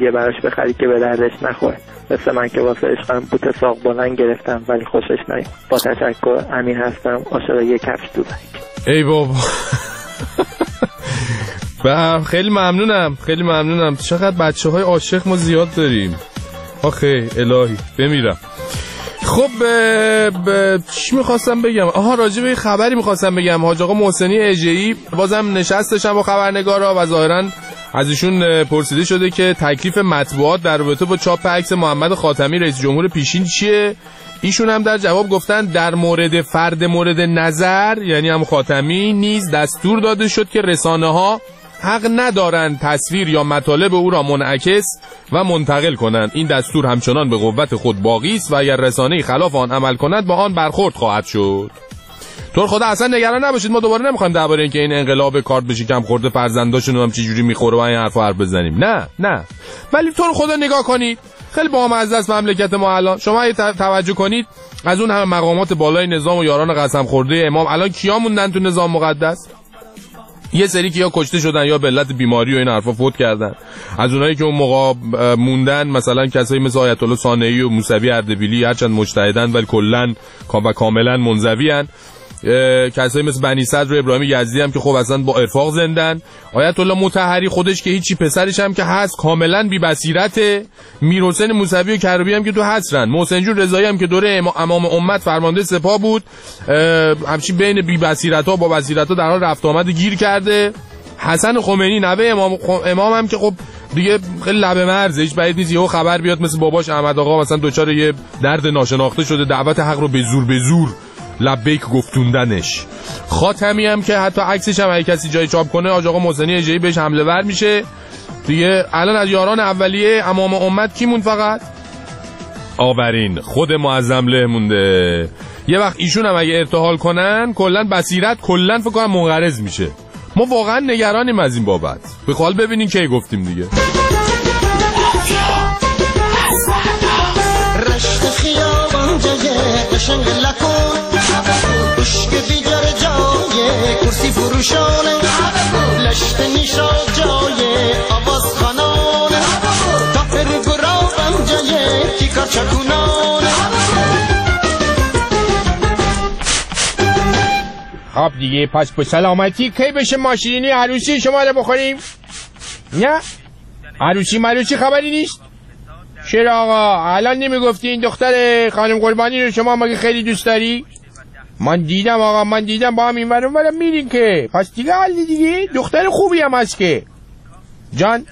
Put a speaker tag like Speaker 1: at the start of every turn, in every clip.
Speaker 1: یه براش بخری که به دردش نخوره، مثل من که واسه عشقم بوت ساق بلند گرفتم ولی خوشش نیومد. با تشکر، امین هستم، عاشق یه کفش دوزک.
Speaker 2: ای بابا خیلی ممنونم. چقدر بچه‌های عاشق ما زیاد داریم. آخه الهی بمیرم. خب چی میخواستم بگم؟ راجع به خبری میخواستم بگم. حاج آقا محسنی اژه‌ای بازم نشستشم با خبرنگارا و ظاهراً از ایشون پرسیده شده که تکلیف مطبوعات در رابطه با چاپ عکس محمد خاتمی رئیس جمهور پیشین چیه. ایشون هم در جواب گفتن در مورد فرد مورد نظر، یعنی هم خاتمی، نیز دستور داده شد که رسانه‌ها حق ندارند تصویر یا مطالب او را منعکس و منتقل کنند. این دستور همچنان به قوت خود باقی است و اگر رسانه‌ای خلاف آن عمل کند با آن برخورد خواهد شد. تو خدا اصلا نگران نباشید، ما دوباره نمیخوایم درباره اینکه این انقلاب کارت به شکم خورده فرزنداشون هم چه جوری میخوره و این حرف بزنیم. نه ولی تو خدا نگاه کنید، خیلی بامزه است مملکت ما الان. شما توجه کنید، از اون همه مقامات بالای نظام و یاران قسم خورده امام الان کیا موندن تو نظام مقدس؟ یه سری که یا کشته شدن یا به علت بیماری و این حرفا فوت کردن. از اونایی که اون موقع موندن مثلا کسایی مثل آیت الله ثانوی و موسوی اردبیلی، هرچند مجتهدن ولی کاملا منزویان. کسایی مثل بنی صدر و ابراهیم یزدی هم که خب اصلا با ارفاق زندن. آیت الله مطهری خودش که هیچی، پسرش هم که هست کاملا بی بصیرته. میرحسین موسوی و کروبی هم که تو حسرن. محسن جون رضایی هم که دوره امام امت فرمانده سپاه بود، همچین بین بی بصیرت‌ها با بصیرت‌ها در حال رفت آمد گیر کرده. حسن خمینی نوه امام هم که خب دیگه خیلی لبه مرزه، هیچ بعید نیست یهو خبر بیاد مثل باباش احمد آقا مثلا دچار یه درد ناشناخته شده، دعوت حق رو به زور لبیک گفتوندنش. خاتمی هم که حتی عکسش هم اگه کسی جای چاپ کنه آقا محسنی اژه‌ای بهش حمله ور میشه دیگه. الان از یاران اولیه امام امت کی مون؟ فقط آورین خود معظم له مونده. یه وقت ایشون هم اگه ارتحال کنن کلا بصیرت کلا فکر کنم منقرض میشه. ما واقعا نگرانیم از این بابت. به حال ببینین کی گفتیم دیگه. رشت خیابان جای قشنگ لکن بشک دیگر جای کرسی فروشانه لشت نیشا جای آواز خانانه تافر گرابم جای کیکار چکونانه. خب دیگه پس به سلامتی کی بشه ماشینی عروسی شما رو بخوریم؟ نه عروسی خبری نیست؟ چرا آقا الان نمیگفتی این دختر خانم قربانی رو شما مگه خیلی دوست داری؟ من دیدم آقا، من دیدم با هم این ورم میرین که پس دیگه حل دیگه، دختر خوبی هم هست که جان.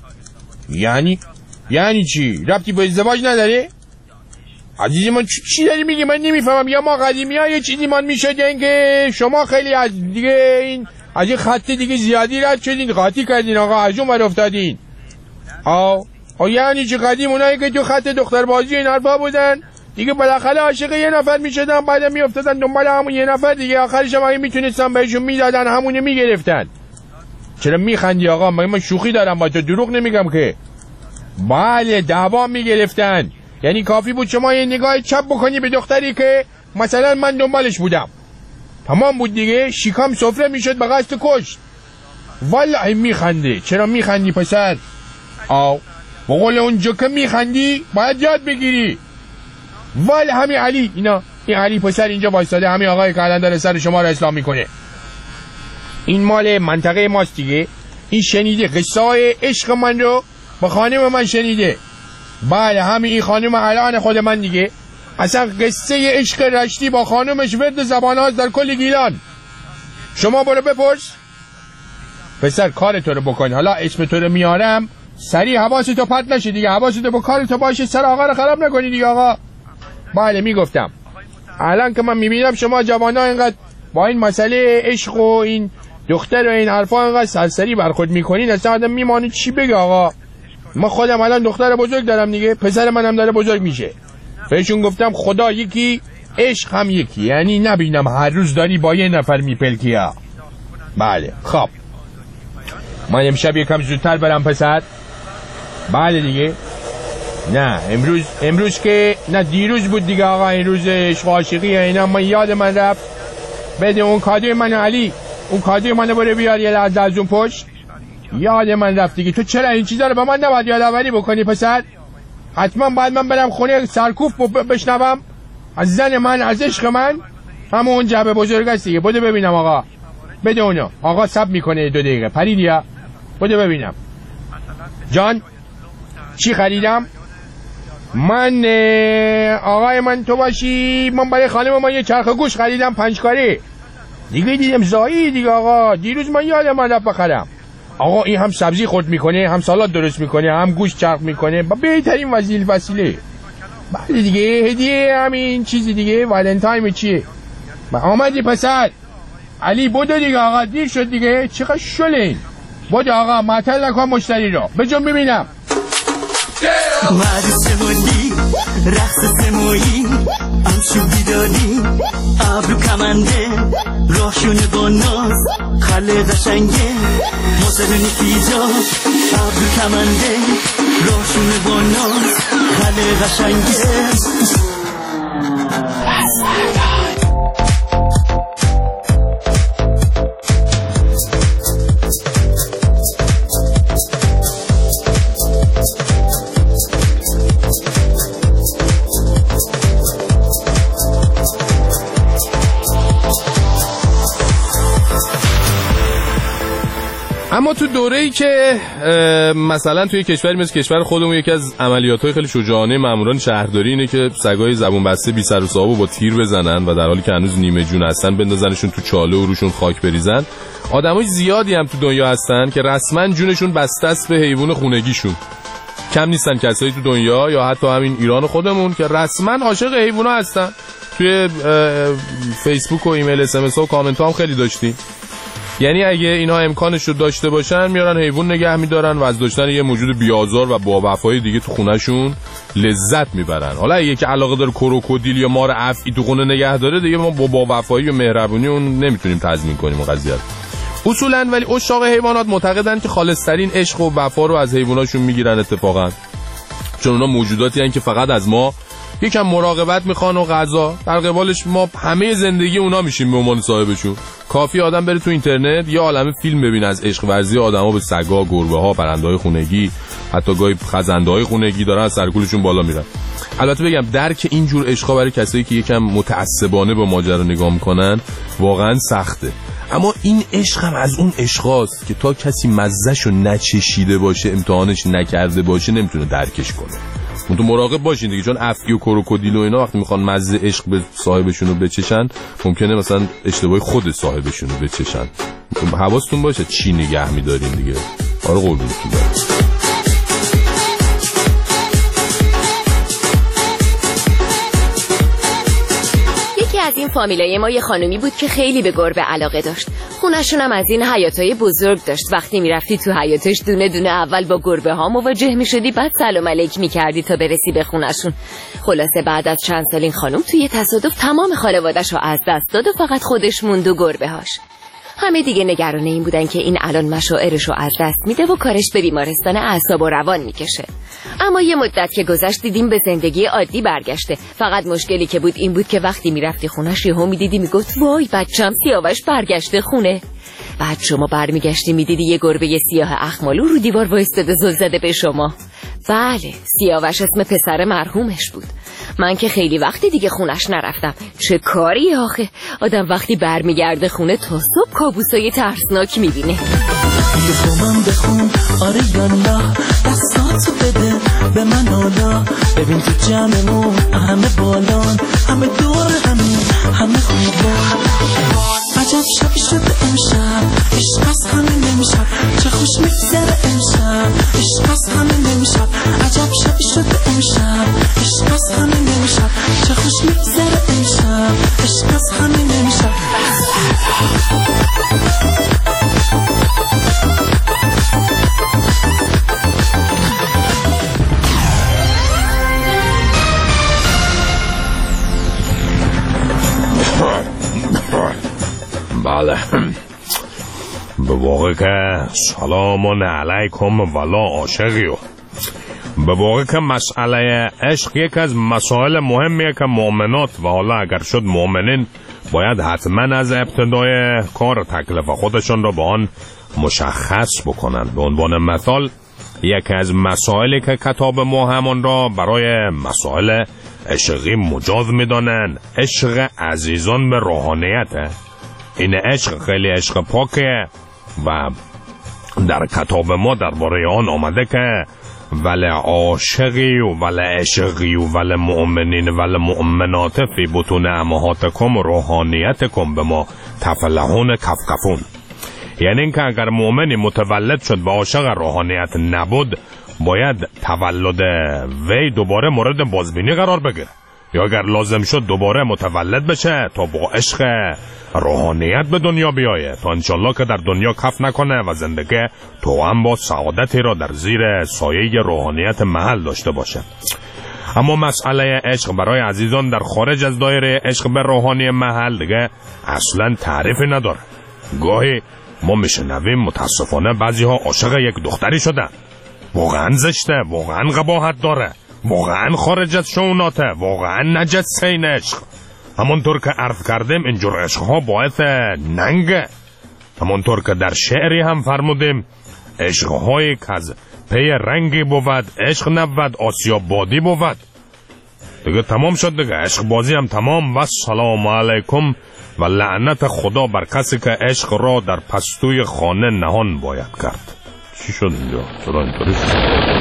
Speaker 2: یعنی چی؟ ربطی به ازدواج نداره؟ عزیزی من چی داری میگی؟ من نمیفهمم. یا ما قدیمی ها یه چیزی من میشدین که شما خیلی از دیگه از این خط دیگه زیادی رد شدین، قاطی کردین آقا، از اون ور افتادین. یعنی چی قدیم اونایی که تو خط دختر بازی این حرفا بودن دیگه بالاخره عاشق یه نفر میشدن، بعدم میافتادن دنبال همون یه نفر دیگه، آخرش هم اگه میتونستن بهشون میدادن همونه میگرفتن. چرا میخندی آقا؟ من شوخی دارم با تو، دروغ نمیگم که. بله دعوا میگرفتن، یعنی کافی بود شما یه نگاه چپ بکنی به دختری که مثلا من دنبالش بودم، تمام بود دیگه، شیکام سفره میشد به قصد کشت. والله میخنده. چرا میخندی پسر؟ بقول اونجا که میخندی باید یاد بگیری. ولی همین علی، این علی پسر اینجا وایساده، همین آقای کلندر سر شما را اسلام میکنه. این مال منطقه ماست دیگه. این شنیده قصه عشق من رو با خانم من شنیده. بله همین این خانم الان خود من دیگه. اصلا قصه عشق رشتی با خانمش ورد زبان هاست در کل گیلان. شما برو بپرس. پسر کار تو رو بکن. حالا اسم تو رو میارم سریع حواستو پرت نشه دیگه، حواستو با کارتو باشه، سر آقا رو خراب نکنی دیگه آقا. بله میگفتم الان که من میبینم شما جوانا اینقدر با این مسئله عشق و این دختر و این حرفا اینقدر سرسری برخورد میکنین، اصلا آدم میمانه چی بگه آقا. من خودم الان دختر بزرگ دارم دیگه، پسر منم داره بزرگ میشه. بهشون گفتم خدا یکی عشق هم یکی، یعنی نبینم هر روز داری با یه نفر میپلکی ها. بله خب من امشب یکم زودتر برم پسر. بله دیگه. نه امروز که نه دیروز بود دیگه آقا، این روز عشق و عاشقی اینا من یاد من رفت. بده اون کادوی من علی، اون کادوی من برو بیار یه لحظه از اون پشت.
Speaker 3: یاد من رفت دیگه. تو چرا این چیزا رو به من نباید یادآوری بکنی پسر؟ حتما باید من برم خونه سرکوف بشنوم از زن من، از عشق من. همون جبه بزرگ است دیگه. بده ببینم آقا، بده اونو. آقا سب میکنه 2 دقیقه. پریدیا بده ببینم. جان چی خریدم؟ من آقای من تو باشی، من برای خانم ما یه چرخ گوش خریدم 5 کاره دیگه. دیدم زایی دیگه آقا، دیروز من یادم رفت بخرم. آقا این هم سبزی خورد میکنه، هم سالاد درست میکنه، هم گوشت چرخ میکنه، با بهترین وسیله. بله دیگه هدیه همین چیزی دیگه. والنتاین چیه؟ آمدی پسر علی؟ بودو دیگه آقا، دیر شد دیگه. چقدر شلین. بودو آقا، معطل نکن مشتری رو. بجون ببینم.
Speaker 4: مریض شمالی رقص سمایی امشو بیداری ابرو کمنده راهشونه با ناز خله قشنگه موسیقی پیجا ابرو کمنده راهشونه با ناز خله قشنگه.
Speaker 2: اما تو دوره‌ای که مثلا توی کشوری مثل کشور خودمون یکی از عملیات‌های خیلی شجاعانه ماموران شهرداری اینه که سگای زبون بسته بی سر و صاحبو با تیر بزنن و در حالی که هنوز نیمه جون هستن بندازنشون تو چاله و روشون خاک بریزن. آدمای زیادی هم تو دنیا هستن که رسما جونشون بسته است به حیوان خونگیشون. کم نیستن کسایی تو دنیا یا حتی همین ایران خودمون که رسما عاشق حیونا هستن. توی فیسبوک و ایمیل اس ام اس و کامنت هم خیلی داشتیم. یعنی اگه اینا امکانش رو داشته باشن میارن حیوان نگه میدارن و از داشتن یه موجود بیازار و با وفای دیگه تو خونهشون لذت میبرن. حالا اگه که علاقه داره کروکودیل یا مار افعی تو خونه نگه داره دیگه ما با وفایی و مهربونی اون نمیتونیم تضمین کنیم قضیه اصولا. ولی عشاق حیوانات معتقدن که خالصترین عشق و وفا رو از حیواناشون میگیرن اتفاقا، چون اونا موجوداتی هستن که فقط از ما یکم مراقبت میخوان و غذا. در قبالش ما همه زندگی اونا میشیم به عنوان صاحبشون. کافی آدم بره تو اینترنت یه عالمه فیلم ببینه از عشق ورزی آدما به سگا، گربه‌ها، پرنده‌های خونگی، حتی گاهی خزنده‌های خونگی دارن از سرکولشون بالا میرن. البته بگم درک این جور عشقا برای کسایی که یکم متعصبانه با ماجرا نگاه میکنن واقعا سخته. اما این عشق هم از اون عشقاست که تا کسی مزه‌شو نچشیده باشه، امتحانش نکرده باشه، نمیتونه درکش کنه. تو مراقب باشین دیگه، چون افعی و کروکودیل و اینا وقتی میخوان مزه عشق به صاحبشون رو بچشن ممکنه مثلا اشتباه خود صاحبشون رو بچشن. حواستون باشه چی نگه میدارین دیگه. آره قربونتون برم.
Speaker 5: از این فامیلای ما یه خانومی بود که خیلی به گربه علاقه داشت. خونشون هم از این حیاطای بزرگ داشت. وقتی میرفتی تو حیاطش دونه دونه اول با گربه ها مواجه میشدی، بعد سلام علیک میکردی تا برسی به خونشون. خلاصه بعد از چند سال این خانم توی تصادف تمام خانواده‌شو از دست داد و فقط خودش موند و گربه هاش. همه دیگه نگران این بودن که این الان مشاعرشو از دست میده و کارش به بیمارستان اعصاب و روان میکشه. اما یه مدت که گذشت دیدیم به زندگی عادی برگشته. فقط مشکلی که بود این بود که وقتی میرفتی خونش یهو میدیدی میگفت وای بچم سیاوش برگشته خونه. بعد شما برمیگشتی میدیدی یه گربه سیاه اخمالو رو دیوار وایستاده زل زده به شما. بله، سیاوش اسم پسر مرحومش بود. من که خیلی وقتی دیگه خونش نرفتم. چه کاری آخه، آدم وقتی برمیگرده خونه تا صبح کابوسای ترسناک میبینه.
Speaker 4: یه من بخون آره یا نه، دستاتو بده به من حالا. ببین تو جمعمون همه بالان، همه دور همه خوبان. عجب شبی شده امشب، عشق از همه نمیشب. چه خوش میگذره امشب، عشق از همه نمیشب. عجب شبی شده امشب، عشق از همه نمیشب. چه خوش میگذره امشب، عشق از همه نمیشب.
Speaker 6: بله به واقع که سلام علیکم ولا عاشقیو. به واقع که مسئله عشق یک از مسائل مهمیه که مؤمنات و حالا اگر شد مؤمنین باید حتما از ابتدای کار تکلیف خودشون رو با آن مشخص بکنن. به عنوان مثال یکی از مسائلی که کتاب ما همون را برای مسائل عشقی مجاز میدانن عشق عزیزان به روحانیته. این عشق خیلی عشق پاکه و در کتاب ما درباره آن آمده که ولی عاشقی و ولی عشقی و ولی مؤمنین ولی مؤمنات فی بطون امهاتکم روحانیتکم به ما تفلحون کفکفون. یعنی اینکه اگر مؤمنی متولد شد و عاشق روحانیت نبود باید تولد وی دوباره مورد بازبینی قرار بگیره، یا اگر لازم شد دوباره متولد بشه تا با عشق روحانیت به دنیا بیایه تا انشالله که در دنیا کف نکنه و زندگی تو هم با سعادتی را در زیر سایه روحانیت محل داشته باشه. اما مسئله عشق برای عزیزان در خارج از دایره عشق به روحانی محل دیگه اصلا تعریفی نداره. گاهی ما میشنویم متاسفانه بعضی ها عاشق یک دختری شدن. واقعا زشته، واقعا قباحت داره، واقعا خارج از شوناته، واقعا نجس این عشق. همونطور که عرض کردیم اینجور عشقها باعث ننگه. همونطور که در شعری هم فرمودیم عشقهایی که از پی رنگی بود عشق نبود آسیاب بادی بود. دیگه تمام شد دیگه، عشق بازی هم تمام. و سلام علیکم و لعنت خدا بر کسی که عشق را در پستوی خانه نهان باید کرد. چی شد اینجا؟ چرا اینطوری شد؟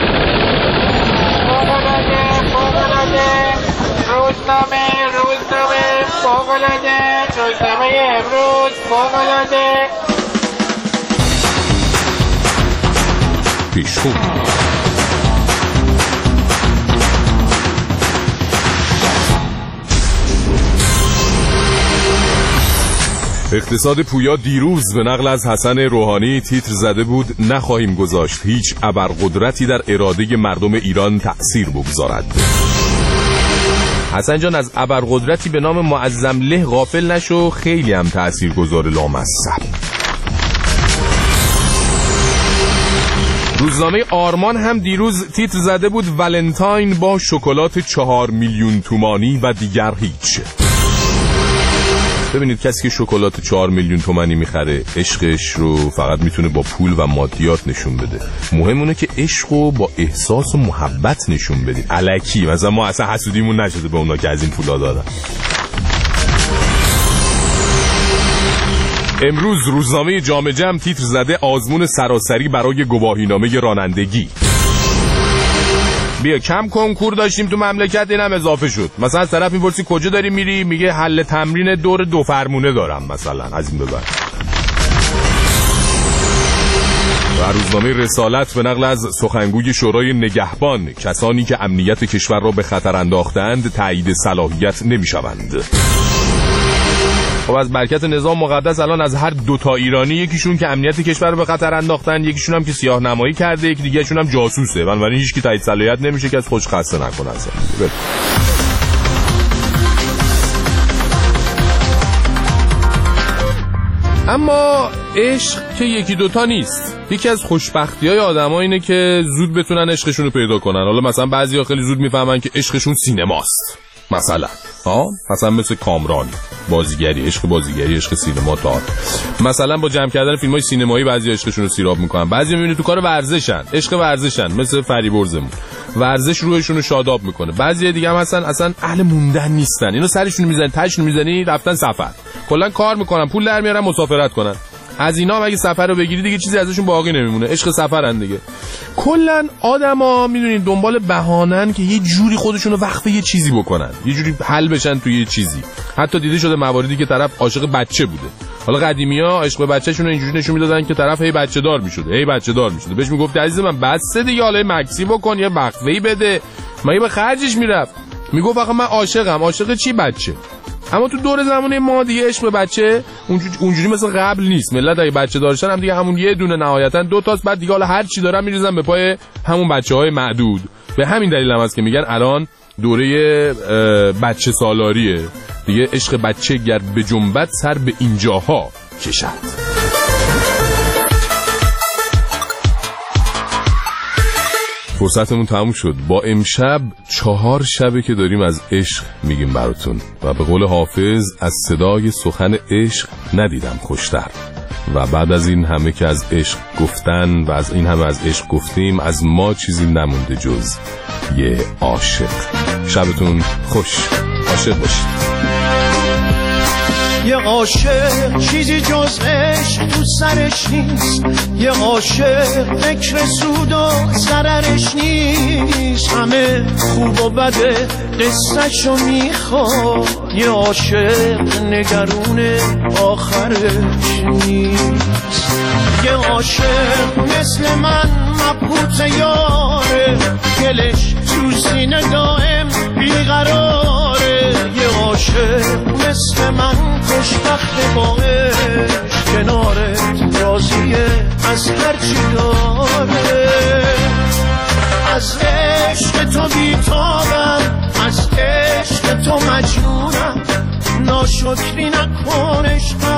Speaker 3: روزنامه امروز فوق‌العاده
Speaker 2: پیشخون. اقتصاد پویا دیروز به نقل از حسن روحانی تیتر زده بود نخواهیم گذاشت هیچ ابرقدرتی در اراده مردم ایران تأثیر بگذارد. حسن جان از ابرقدرتی به نام معظم له غافل نشو، خیلی هم تأثیرگذار لامصب. روزنامه آرمان هم دیروز تیتر زده بود ولنتاین با شکلات 4 میلیون تومانی و دیگر هیچ. ببینید کسی که شکلات 4 میلیون تومانی میخره عشقش رو فقط میتونه با پول و مادیات نشون بده. مهم اونه که عشقو با احساس و محبت نشون بدید. الکی مثلا ما اصلا حسودیمون نشده به اونا که از این پولا دادن. امروز روزنامه جامعه جمع تیتر زده آزمون سراسری برای گواهینامه رانندگی. بیا کم کنکور داشتیم تو مملکت اینم اضافه شد. مثلا از طرف میپرسی کجا داری میری میگه حل تمرین دور 2 فرمونه دارم مثلا از این ببر. و روزنامه رسالت به نقل از سخنگوی شورای نگهبان کسانی که امنیت کشور را به خطر انداختند تایید صلاحیت نمیشوند. خب از برکت نظام مقدس الان از هر 2 تا ایرانی یکیشون که امنیت کشور رو به خطر انداختن یکیشون هم که سیاه نمایی کرده یکی دیگه شون هم جاسوسه. بنابراین هیچ کی تایید صلاحیت نمیشه که از خودش خسته نکنه اصلا. اما عشق که 1-2 تا نیست. یکی از خوشبختی‌های آدم‌ها اینه که زود بتونن عشقشون رو پیدا کنن. حالا مثلا بعضیا خیلی زود میفهمن که عشقشون سینماست. مثلا مثل کامران بازیگری، عشق بازیگری، عشق سینما، تئاتر. مثلا با جمع کردن فیلم‌های سینمایی بعضی عشقشون رو سیراب میکنن. بعضی میبینی تو کار ورزشن، عشق ورزشن، مثل فریبرزمون. ورزش روحشون رو شاداب میکنه. بعضی دیگه هم اصلا اهل موندن نیستن. اینو سرشون میزنن، تاشون میزنی، رفتن سفر. کلا کار میکنن، پول در میارن، مسافرت کنن. از اینا اگه سفر رو بگیری دیگه چیزی ازشون باقی نمیمونه. عشق سفرن دیگه. کلا آدما میدونین دنبال بهانن که یه جوری خودشون رو وقف یه چیزی بکنن، یه جوری حل بشن توی یه چیزی. حتی دیده شده مواردی که طرف عاشق بچه بوده. حالا قدیمی‌ها عشق به بچه‌شون رو اینجوری نشون میدادن که طرف هی بچه‌دار میشده. بهش میگفت عزیز من بس دیگه، حالا مکسی بکن یا وقفه‌ای بده. مگه به خرجش میرفت. میگفت آخه من عاشقم. عاشق چی؟ بچه. اما تو دور زمانه ما دیگه عشق به بچه اونجوری مثل قبل نیست. ملت اگه بچه دارشن هم دیگه همون یه دونه نهایتا 2 تاست، بعد دیگه حالا هر چی دارن میریزن به پای همون بچه‌های معدود. به همین دلیل هم هست که میگن الان دوره بچه سالاریه دیگه. عشق بچه گر به جنبت سر به اینجاها کشد. فرصتمون تموم شد. با امشب 4 شبه که داریم از عشق میگیم براتون و به قول حافظ از صدای سخن عشق ندیدم خوشتر. و بعد از این همه که از عشق گفتن و از این همه از عشق گفتیم، از ما چیزی نمونده جز یه عاشق. شبتون خوش، عاشق باشید.
Speaker 7: یه عاشق چیزی جز عشق تو سرش نیست، یه عاشق فکر سود و ضررش نیست، همه خوب و بده قصه‌شو میخواد، یه عاشق نگرون آخرش نیست. یه عاشق مثل من مبهوت یاره، دلش تو سینه دائم بیقراره، یه عاشق مثل من خوشبخت با عشق، کنارت راضیه از هرچی داره. از عشق تو بیتابم، از عشق تو مجنونم، ناشکری نکن عشقم